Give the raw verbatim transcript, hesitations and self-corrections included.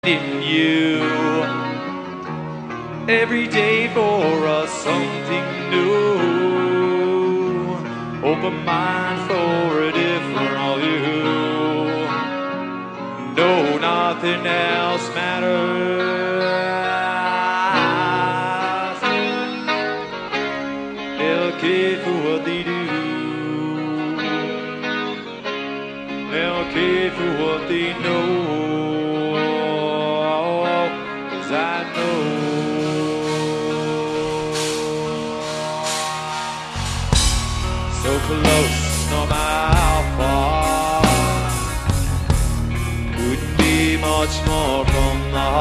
in you. Every day for us something new. Open mind for a different view. No, nothing else matters. They'll care for what they do. They'll care for what they know. I know. So close, no matter